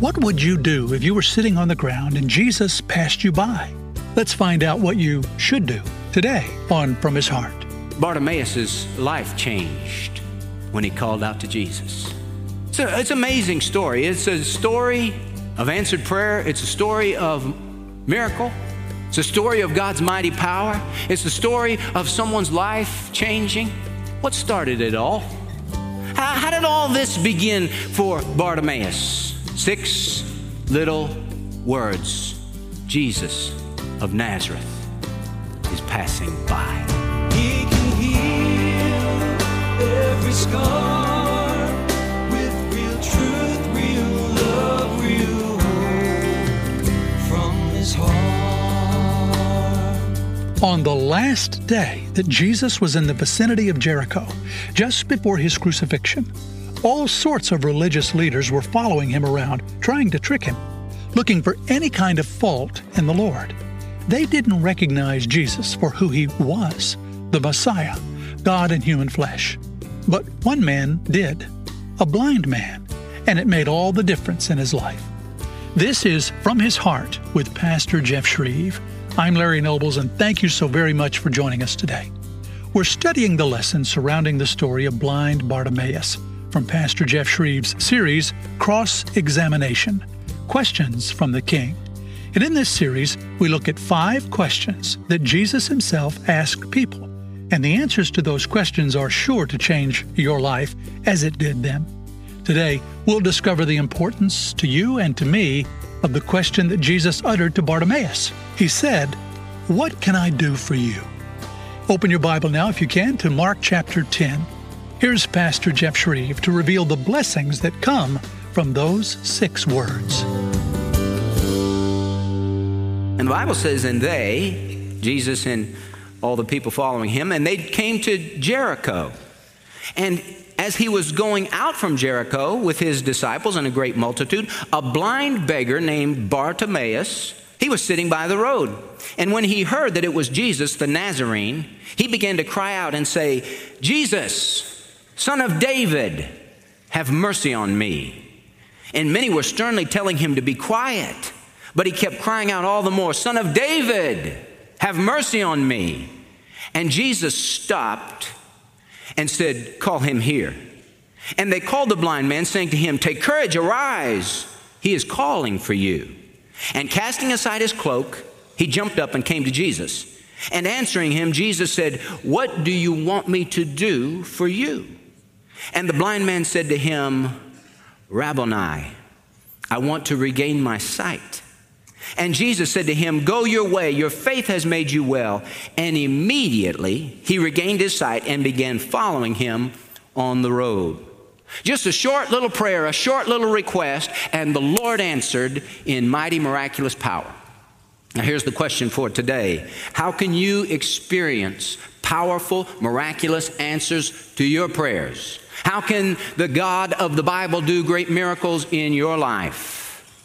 What would you do if you were sitting on the ground and Jesus passed you by? Let's find out what you should do today on From His Heart. Bartimaeus' life changed when he called out to Jesus. So it's an amazing story. It's a story of answered prayer. It's a story of miracle. It's a story of God's mighty power. It's the story of someone's life changing. What started it all? How did all this begin for Bartimaeus? 6 little words. Jesus of Nazareth is passing by. He can heal every scar with real truth, real love, real hope from His heart. On the last day that Jesus was in the vicinity of Jericho, just before his crucifixion, all sorts of religious leaders were following him around, trying to trick him, looking for any kind of fault in the Lord. They didn't recognize Jesus for who he was, the Messiah, God in human flesh. But one man did, a blind man, and it made all the difference in his life. This is From His Heart with Pastor Jeff Shreve. I'm Larry Nobles, and thank you so very much for joining us today. We're studying the lesson surrounding the story of blind Bartimaeus from Pastor Jeff Shreve's series, Cross-Examination, Questions from the King. And in this series, we look at 5 questions that Jesus himself asked people. And the answers to those questions are sure to change your life as it did them. Today, we'll discover the importance to you and to me of the question that Jesus uttered to Bartimaeus. He said, "What can I do for you?" Open your Bible now, if you can, to Mark chapter 10. Here's Pastor Jeff Shreve to reveal the blessings that come from those 6 words. And the Bible says, and they, Jesus and all the people following him, and they came to Jericho. And as he was going out from Jericho with his disciples and a great multitude, a blind beggar named Bartimaeus, he was sitting by the road. And when he heard that it was Jesus the Nazarene, he began to cry out and say, "Jesus, Son of David, have mercy on me." And many were sternly telling him to be quiet. But he kept crying out all the more, "Son of David, have mercy on me." And Jesus stopped and said, "Call him here." And they called the blind man, saying to him, "Take courage, arise. He is calling for you." And casting aside his cloak, he jumped up and came to Jesus. And answering him, Jesus said, "What do you want me to do for you?" And the blind man said to him, "Rabboni, I want to regain my sight." And Jesus said to him, "Go your way, your faith has made you well." And immediately he regained his sight and began following him on the road. Just a short little prayer, a short little request, and the Lord answered in mighty, miraculous power. Now here's the question for today. How can you experience powerful, miraculous answers to your prayers? How can the God of the Bible do great miracles in your life?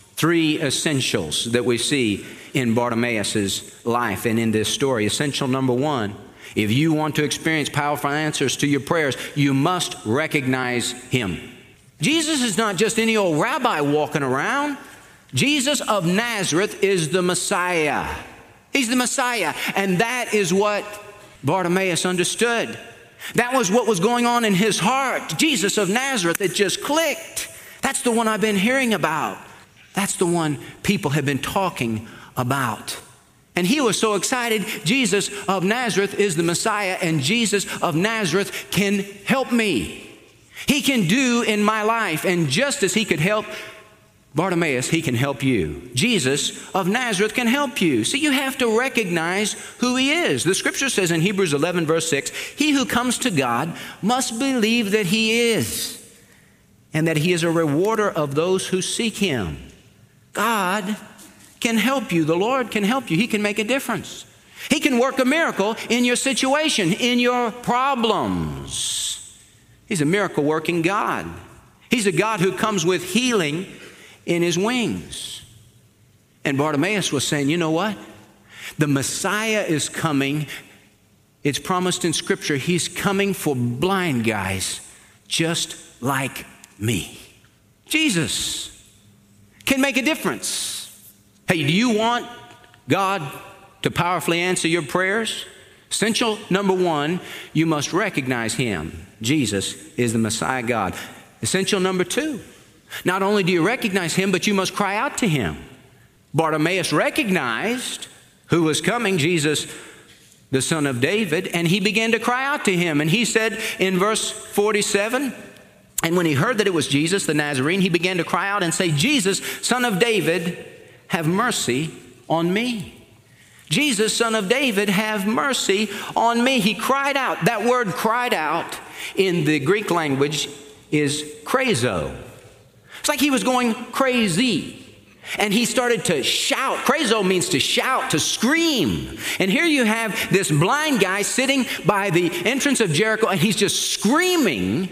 3 essentials that we see in Bartimaeus' life and in this story. Essential number 1, if you want to experience powerful answers to your prayers, you must recognize him. Jesus is not just any old rabbi walking around. Jesus of Nazareth is the Messiah. He's the Messiah. And that is what Bartimaeus understood. That was what was going on in his heart. Jesus of Nazareth, it just clicked. That's the one I've been hearing about. That's the one people have been talking about. And he was so excited. Jesus of Nazareth is the Messiah, and Jesus of Nazareth can help me. He can do in my life. And just as he could help Bartimaeus, he can help you. Jesus of Nazareth can help you. So you have to recognize who he is. The scripture says in Hebrews 11 verse 6, "He who comes to God must believe that he is, and that he is a rewarder of those who seek him." God can help you. The Lord can help you. He can make a difference. He can work a miracle in your situation, in your problems. He's a miracle working God. He's a God who comes with healing in his wings. And Bartimaeus was saying, you know what? The Messiah is coming. It's promised in Scripture. He's coming for blind guys just like me. Jesus can make a difference. Hey, do you want God to powerfully answer your prayers? Essential number one, you must recognize him. Jesus is the Messiah God. Essential number two, not only do you recognize him, but you must cry out to him. Bartimaeus recognized who was coming, Jesus, the son of David, and he began to cry out to him. And he said in verse 47, and when he heard that it was Jesus, the Nazarene, he began to cry out and say, Jesus, son of David, have mercy on me. Jesus, son of David, have mercy on me. He cried out. That word cried out in the Greek language is krazo. It's like he was going crazy. And he started to shout. Krazo means to shout, to scream. And here you have this blind guy sitting by the entrance of Jericho, and he's just screaming,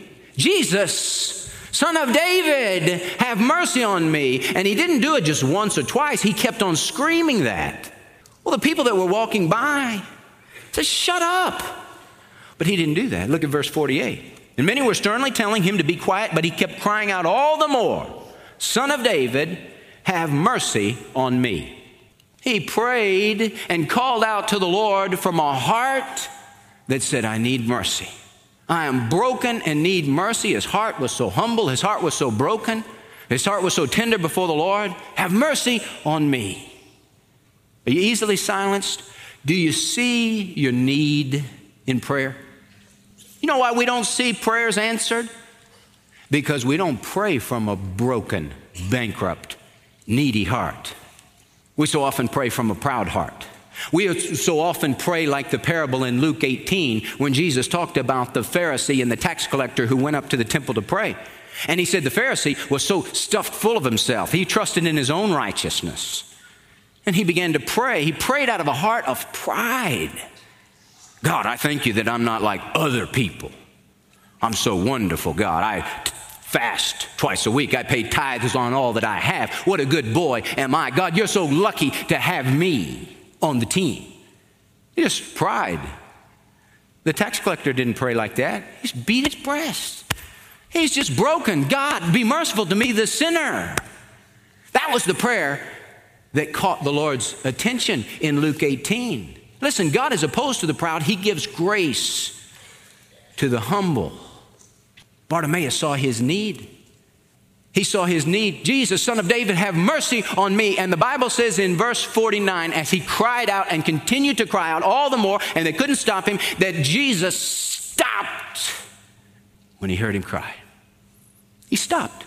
Jesus, son of David, have mercy on me. And he didn't do it just once or twice. He kept on screaming that. Well, the people that were walking by said, shut up. But he didn't do that. Look at verse 48. And many were sternly telling him to be quiet, but he kept crying out all the more, Son of David, have mercy on me. He prayed and called out to the Lord from a heart that said, I need mercy. I am broken and need mercy. His heart was so humble. His heart was so broken. His heart was so tender before the Lord. Have mercy on me. Are you easily silenced? Do you see your need in prayer? You know why we don't see prayers answered? Because we don't pray from a broken, bankrupt, needy heart. We so often pray from a proud heart. We so often pray like the parable in Luke 18 when Jesus talked about the Pharisee and the tax collector who went up to the temple to pray. And he said the Pharisee was so stuffed full of himself. He trusted in his own righteousness. And he began to pray. He prayed out of a heart of pride. God, I thank you that I'm not like other people. I'm so wonderful, God. I fast twice a week. I pay tithes on all that I have. What a good boy am I. God, you're so lucky to have me on the team. Just pride. The tax collector didn't pray like that. He just beat his breast. He's just broken. God, be merciful to me, the sinner. That was the prayer that caught the Lord's attention in Luke 18. Listen, God is opposed to the proud. He gives grace to the humble. Bartimaeus saw his need. He saw his need. Jesus, son of David, have mercy on me. And the Bible says in verse 49, as he cried out and continued to cry out all the more, and they couldn't stop him, that Jesus stopped when he heard him cry. He stopped.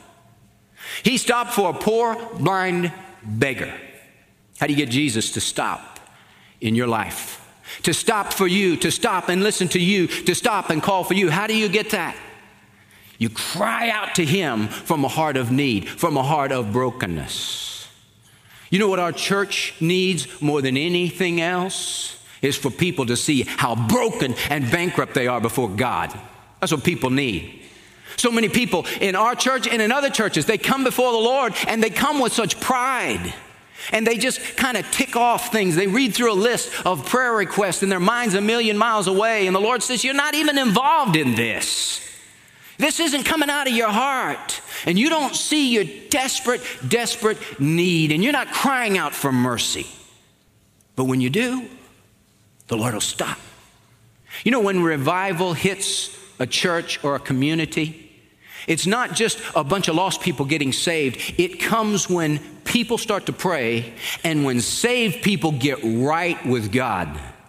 He stopped for a poor, blind beggar. How do you get Jesus to stop in your life? To stop for you, to stop and listen to you, to stop and call for you. How do you get that? You cry out to him from a heart of need, from a heart of brokenness. You know what our church needs more than anything else? Is for people to see how broken and bankrupt they are before God. That's what people need. So many people in our church and in other churches, they come before the Lord and they come with such pride. And they just kind of tick off things. They read through a list of prayer requests and their mind's a million miles away. And the Lord says, you're not even involved in this. This isn't coming out of your heart. And you don't see your desperate, desperate need. And you're not crying out for mercy. But when you do, the Lord will stop. You know, when revival hits a church or a community, it's not just a bunch of lost people getting saved. It comes when people start to pray and when saved people get right with God.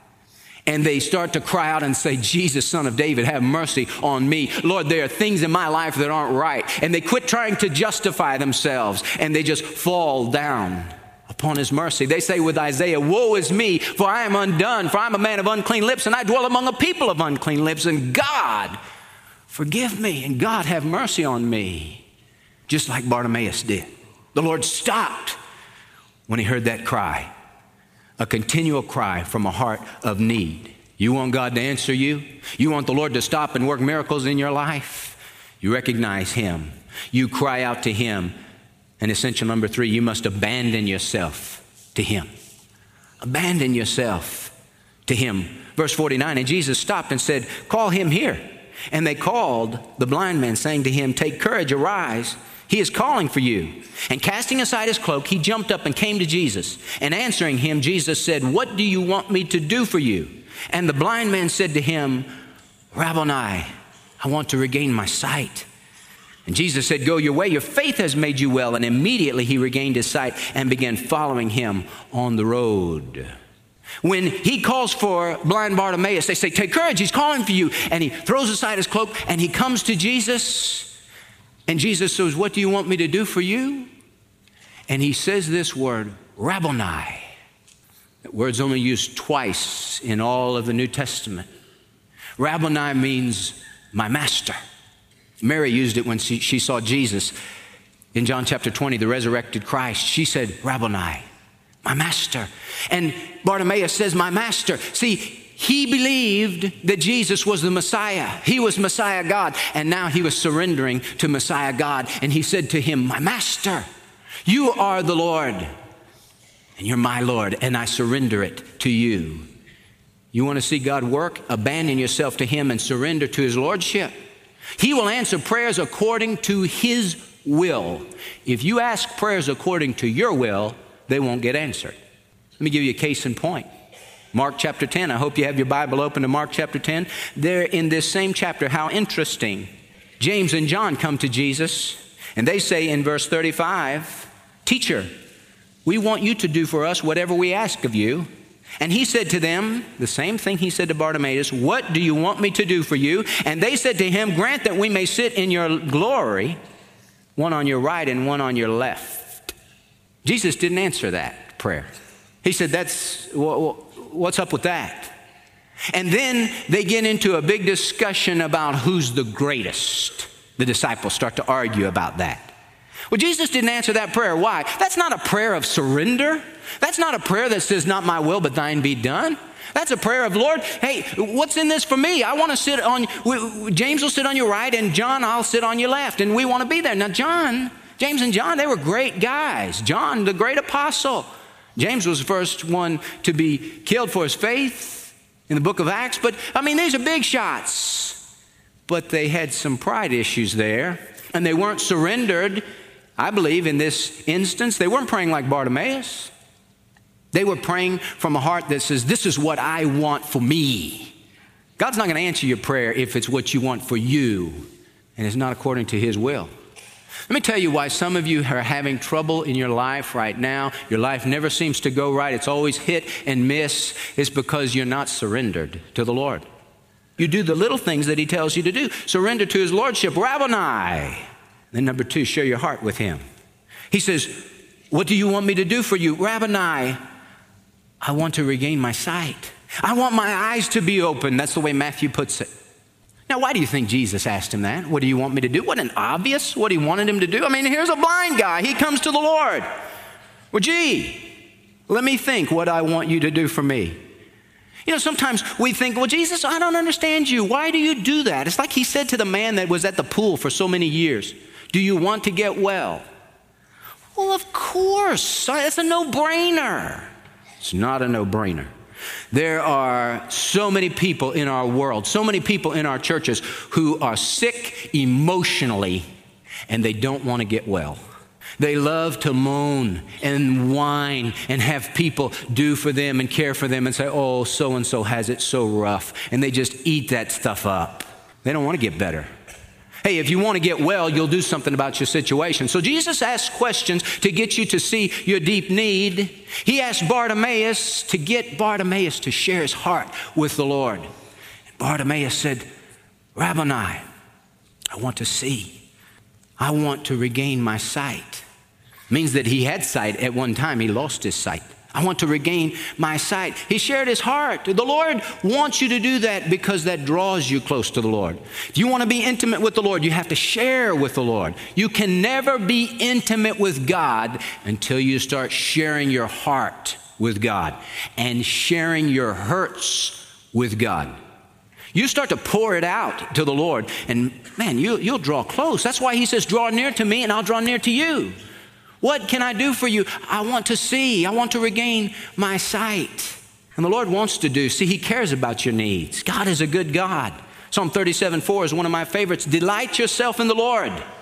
And they start to cry out and say, Jesus, son of David, have mercy on me. Lord, there are things in my life that aren't right. And they quit trying to justify themselves and they just fall down upon his mercy. They say with Isaiah, woe is me, for I am undone, for I'm a man of unclean lips and I dwell among a people of unclean lips. And God, forgive me, and God, have mercy on me, just like Bartimaeus did. The Lord stopped when he heard that cry, a continual cry from a heart of need. You want God to answer you? You want the Lord to stop and work miracles in your life? You recognize him. You cry out to him. And essential number 3, you must abandon yourself to him. Abandon yourself to him. Verse 49, and Jesus stopped and said, call him here. And they called the blind man, saying to him, take courage, arise. He is calling for you." And casting aside his cloak, he jumped up and came to Jesus. And answering him, Jesus said, "What do you want me to do for you?" And the blind man said to him, "Rabboni, I want to regain my sight." And Jesus said, "Go your way, your faith has made you well." And immediately he regained his sight and began following him on the road. When he calls for blind Bartimaeus, they say, "Take courage, he's calling for you." And he throws aside his cloak and he comes to Jesus. And Jesus says, "What do you want me to do for you?" And he says this word, Rabboni. That word's only used twice in all of the New Testament. Rabboni means my master. Mary used it when she saw Jesus in John chapter 20, the resurrected Christ. She said, "Rabboni, my master." And Bartimaeus says, "My master." See, he believed that Jesus was the Messiah. He was Messiah God. And now he was surrendering to Messiah God. And he said to him, "My master, you are the Lord. And you're my Lord. And I surrender it to you." You want to see God work? Abandon yourself to him and surrender to his lordship. He will answer prayers according to his will. If you ask prayers according to your will, they won't get answered. Let me give you a case in point. Mark chapter 10. I hope you have your Bible open to Mark chapter 10. There in this same chapter, how interesting. James and John come to Jesus, and they say in verse 35, "Teacher, we want you to do for us whatever we ask of you." And he said to them, the same thing he said to Bartimaeus, "What do you want me to do for you?" And they said to him, "Grant that we may sit in your glory, one on your right and one on your left." Jesus didn't answer that prayer. He said, what's up with that? And then they get into a big discussion about who's the greatest. The disciples start to argue about that. Well, Jesus didn't answer that prayer. Why? That's not a prayer of surrender. That's not a prayer that says, "Not my will, but thine be done." That's a prayer of, "Lord, hey, what's in this for me? I want to sit on, James will sit on your right, and John, I'll sit on your left, and we want to be there." Now, James and John, they were great guys. John, the great apostle. James was the first one to be killed for his faith in the book of Acts. But, these are big shots. But they had some pride issues there, and they weren't surrendered. I believe in this instance, they weren't praying like Bartimaeus. They were praying from a heart that says, "This is what I want for me." God's not going to answer your prayer if it's what you want for you, and it's not according to his will. Let me tell you why some of you are having trouble in your life right now. Your life never seems to go right. It's always hit and miss. It's because you're not surrendered to the Lord. You do the little things that he tells you to do. Surrender to his lordship. Rabboni. Then number 2, share your heart with him. He says, "What do you want me to do for you?" "Rabboni, I want to regain my sight. I want my eyes to be open." That's the way Matthew puts it. Now, why do you think Jesus asked him that? What do you want me to do? Wasn't it obvious what he wanted him to do? Here's a blind guy. He comes to the Lord. Well, let me think what I want you to do for me. Sometimes we think, "Well, Jesus, I don't understand you. Why do you do that?" It's like he said to the man that was at the pool for so many years, "Do you want to get well?" Well, of course. It's a no-brainer. It's not a no-brainer. There are so many people in our world, so many people in our churches who are sick emotionally, and they don't want to get well. They love to moan and whine and have people do for them and care for them and say, "Oh, so-and-so has it so rough." And they just eat that stuff up. They don't want to get better. Hey, if you want to get well, you'll do something about your situation. So Jesus asks questions to get you to see your deep need. He asked Bartimaeus to get Bartimaeus to share his heart with the Lord. And Bartimaeus said, "Rabboni, I want to see. I want to regain my sight." Means that he had sight at one time. He lost his sight. "I want to regain my sight." He shared his heart. The Lord wants you to do that because that draws you close to the Lord. If you want to be intimate with the Lord, you have to share with the Lord. You can never be intimate with God until you start sharing your heart with God and sharing your hurts with God. You start to pour it out to the Lord, and man, you'll draw close. That's why he says, "Draw near to me and I'll draw near to you." What can I do for you? I want to see. I want to regain my sight. And the Lord wants to do. See, he cares about your needs. God is a good God. Psalm 37:4 is one of my favorites. "Delight yourself in the Lord,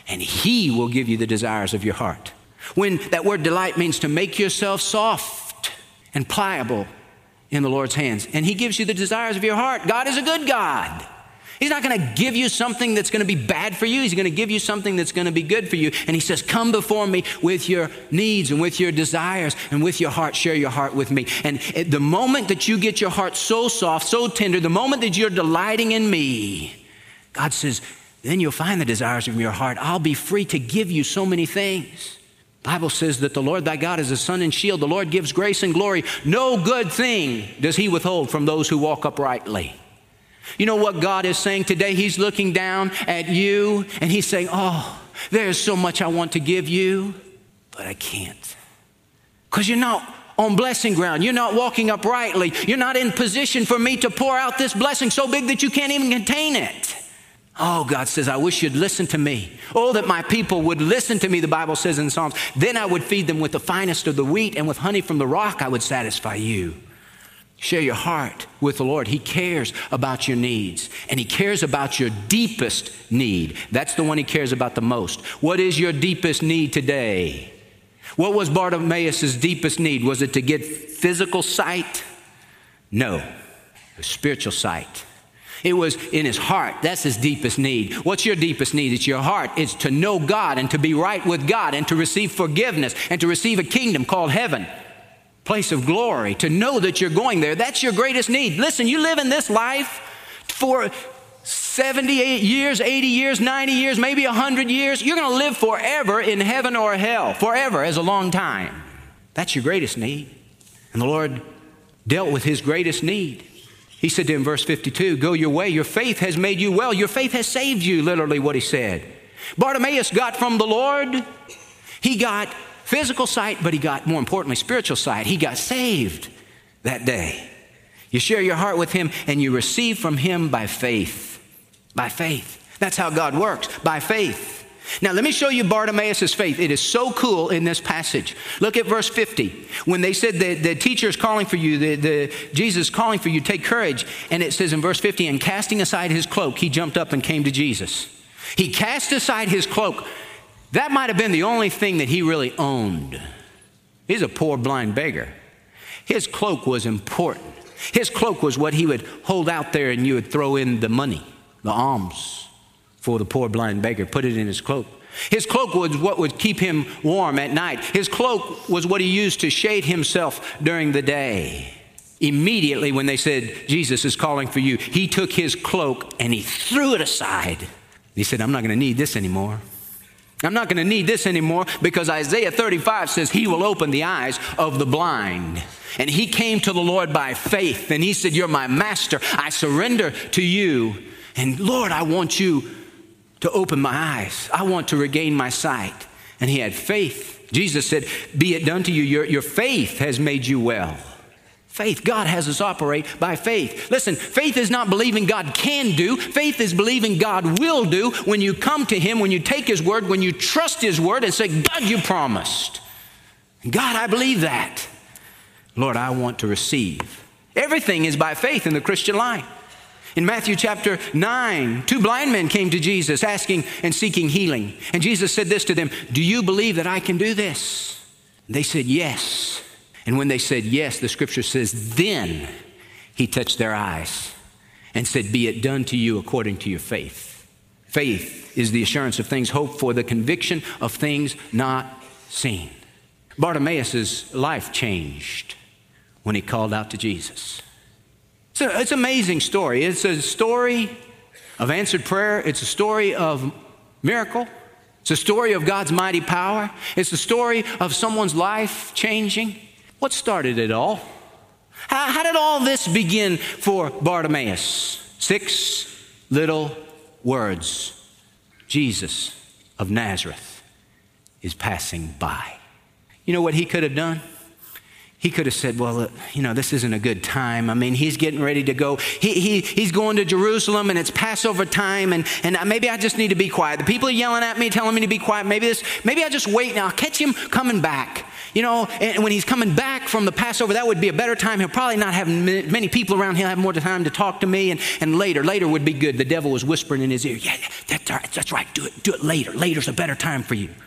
and he will give you the desires of your heart. When that word delight means to make yourself soft and pliable in the Lord's hands. And he gives you the desires of your heart. God is a good God. He's not going to give you something that's going to be bad for you. He's going to give you something that's going to be good for you. And he says, come before me with your needs and with your desires and with your heart. Share your heart with me. And at the moment that you get your heart so soft, so tender, the moment that you're delighting in me, God says, then you'll find the desires of your heart. I'll be free to give you so many things. The Bible says that the Lord thy God is a sun and shield. The Lord gives grace and glory. No good thing does he withhold from those who walk uprightly. You know what God is saying today? He's looking down at you and he's saying, oh, there's so much I want to give you, but I can't. Because you're not on blessing ground. You're not walking uprightly. You're not in position for me to pour out this blessing so big that you can't even contain it. Oh, God says, I wish you'd listen to me. Oh, that my people would listen to me, the Bible says in Psalms. Then I would feed them with the finest of the wheat, and with honey from the rock I would satisfy you. Share your heart with the Lord. He cares about your needs, and he cares about your deepest need. That's the one he cares about the most. What is your deepest need today? What was Bartimaeus' deepest need? Was it to get physical sight? No, it was spiritual sight. It was in his heart. That's his deepest need. What's your deepest need? It's your heart. It's to know God and to be right with God and to receive forgiveness and to receive a kingdom called heaven. Place of glory, to know that you're going there. That's your greatest need. Listen, you live in this life for 78 years, 80 years, 90 years, maybe 100 years. You're going to live forever in heaven or hell. Forever is a long time. That's your greatest need. And the Lord dealt with his greatest need. He said to him, verse 52, go your way. Your faith has made you well. Your faith has saved you, literally what he said. Bartimaeus got from the Lord. He got physical sight, but he got, more importantly, spiritual sight. He got saved that day. You share your heart with him and you receive from him by faith. By faith. That's how God works, by faith. Now let me show you Bartimaeus' faith. It is so cool in this passage. Look at verse 50. When they said the teacher is calling for you, Jesus is calling for you, take courage. And it says in verse 50, and casting aside his cloak, he jumped up and came to Jesus. He cast aside his cloak. That might have been the only thing that he really owned. He's a poor blind beggar. His cloak was important. His cloak was what he would hold out there and you would throw in the money, the alms for the poor blind beggar, put it in his cloak. His cloak was what would keep him warm at night. His cloak was what he used to shade himself during the day. Immediately when they said, Jesus is calling for you, he took his cloak and he threw it aside. He said, I'm not going to need this anymore. I'm not going to need this anymore because Isaiah 35 says he will open the eyes of the blind. And he came to the Lord by faith and he said, you're my master. I surrender to you. And Lord, I want you to open my eyes. I want to regain my sight. And he had faith. Jesus said, be it done to you. Your faith has made you well. Faith, God has us operate by faith. Listen, faith is not believing God can do. Faith is believing God will do when you come to him, when you take his word, when you trust his word and say, God, you promised. God, I believe that. Lord, I want to receive. Everything is by faith in the Christian life. In Matthew chapter 9, 2 blind men came to Jesus asking and seeking healing. And Jesus said this to them, do you believe that I can do this? And they said, yes. And when they said yes, the scripture says, then he touched their eyes and said, be it done to you according to your faith. Faith is the assurance of things hoped for, the conviction of things not seen. Bartimaeus' life changed when he called out to Jesus. So it's an amazing story. It's a story of answered prayer. It's a story of miracle. It's a story of God's mighty power. It's a story of someone's life changing. What started it all? How did all this begin for Bartimaeus? 6 little words. Jesus of Nazareth is passing by. You know what he could have done? He could have said, well, this isn't a good time. I mean, he's getting ready to go. He's going to Jerusalem, and it's Passover time, and maybe I just need to be quiet. The people are yelling at me, telling me to be quiet. Maybe I just wait, and I'll catch him coming back. And when he's coming back from the Passover, that would be a better time. He'll probably not have many people around. He'll have more time to talk to me, and later would be good. The devil was whispering in his ear, yeah, that's right. Do it later. Later's a better time for you.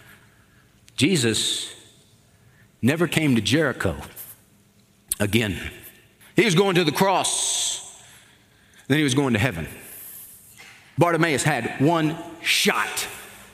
Jesus never came to Jericho again. He was going to the cross. Then he was going to heaven. Bartimaeus had one shot.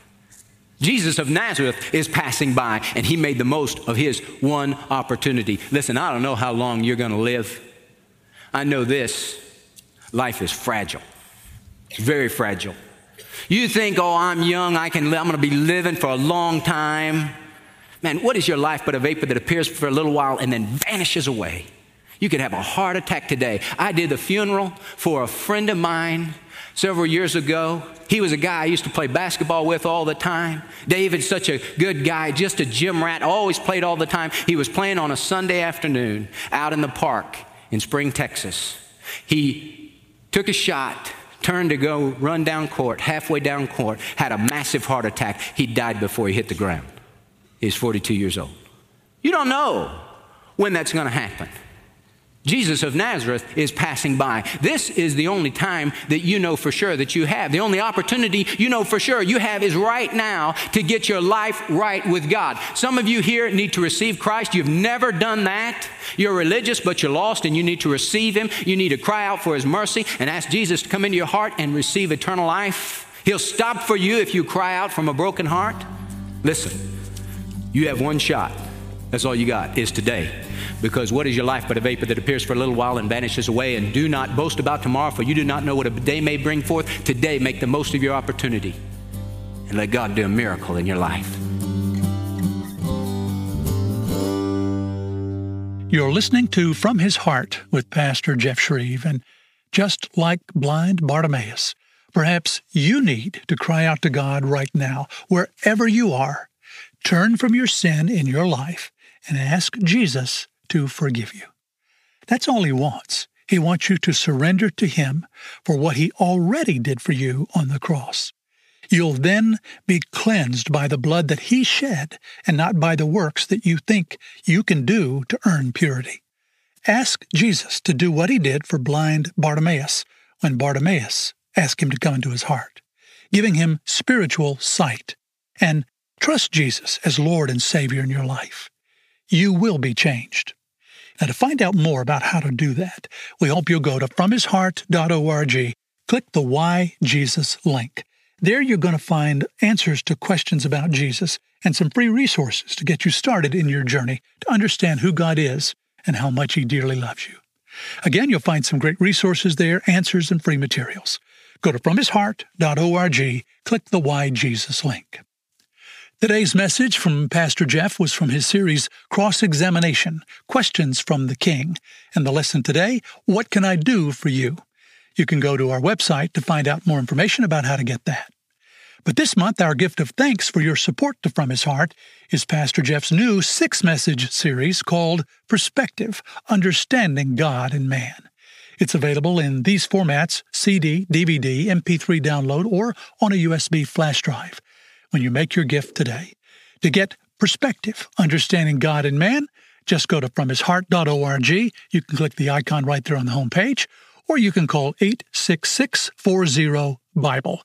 Jesus of Nazareth is passing by, and he made the most of his one opportunity. Listen, I don't know how long you're going to live. I know this. Life is fragile. It's very fragile. You think, I'm young, I'm going to be living for a long time. Man, what is your life but a vapor that appears for a little while and then vanishes away? You could have a heart attack today. I did the funeral for a friend of mine several years ago. He was a guy I used to play basketball with all the time. David's such a good guy, just a gym rat, always played all the time. He was playing on a Sunday afternoon out in the park in Spring, Texas. He took a shot, turned to go run down court, halfway down court, had a massive heart attack. He died before he hit the ground. He's 42 years old. You don't know when that's going to happen. Jesus of Nazareth is passing by. This is the only time that you know for sure that you have. The only opportunity you know for sure you have is right now to get your life right with God. Some of you here need to receive Christ. You've never done that. You're religious, but you're lost, and you need to receive Him. You need to cry out for His mercy and ask Jesus to come into your heart and receive eternal life. He'll stop for you if you cry out from a broken heart. Listen. You have one shot. That's all you got is today. Because what is your life but a vapor that appears for a little while and vanishes away? And do not boast about tomorrow, for you do not know what a day may bring forth. Today, make the most of your opportunity and let God do a miracle in your life. You're listening to From His Heart with Pastor Jeff Shreve, and just like blind Bartimaeus, perhaps you need to cry out to God right now, wherever you are. Turn from your sin in your life and ask Jesus to forgive you. That's all He wants. He wants you to surrender to Him for what He already did for you on the cross. You'll then be cleansed by the blood that He shed and not by the works that you think you can do to earn purity. Ask Jesus to do what He did for blind Bartimaeus when Bartimaeus asked Him to come into his heart, giving him spiritual sight, and trust Jesus as Lord and Savior in your life. You will be changed. Now, to find out more about how to do that, we hope you'll go to FromHisHeart.org, click the Why Jesus link. There you're going to find answers to questions about Jesus and some free resources to get you started in your journey to understand who God is and how much He dearly loves you. Again, you'll find some great resources there, answers and free materials. Go to FromHisHeart.org, click the Why Jesus link. Today's message from Pastor Jeff was from his series, Cross-Examination, Questions from the King. And the lesson today, What Can I Do for You? You can go to our website to find out more information about how to get that. But this month, our gift of thanks for your support to From His Heart is Pastor Jeff's new 6-message series called Perspective, Understanding God and Man. It's available in these formats, CD, DVD, MP3 download, or on a USB flash drive. When you make your gift today. To get Perspective, Understanding God and Man, just go to FromHisHeart.org. You can click the icon right there on the home page, or you can call 866-40-BIBLE,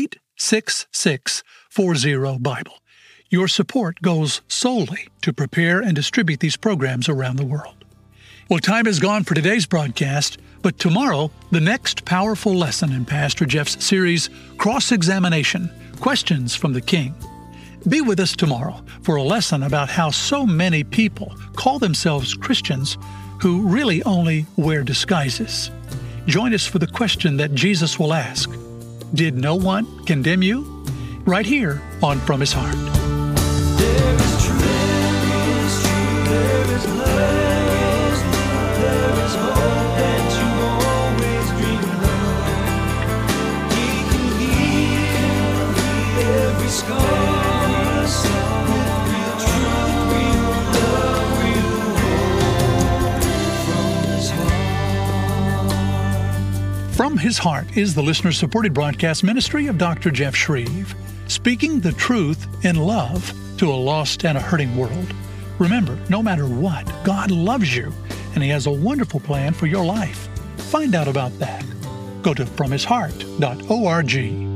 866-40-BIBLE. Your support goes solely to prepare and distribute these programs around the world. Well, time is gone for today's broadcast, but tomorrow, the next powerful lesson in Pastor Jeff's series, Cross-Examination, Questions from the King. Be with us tomorrow for a lesson about how so many people call themselves Christians who really only wear disguises. Join us for the question that Jesus will ask, Did no one condemn you? Right here on From His Heart. There is truth, there is love, there is hope that you always dreamed of. He can heal every scar. With real truth, real love, real hope. From His Heart is the listener-supported broadcast ministry of Dr. Jeff Shreve, speaking the truth in love to a lost and a hurting world. Remember, no matter what, God loves you, and He has a wonderful plan for your life. Find out about that. Go to FromHisHeart.org.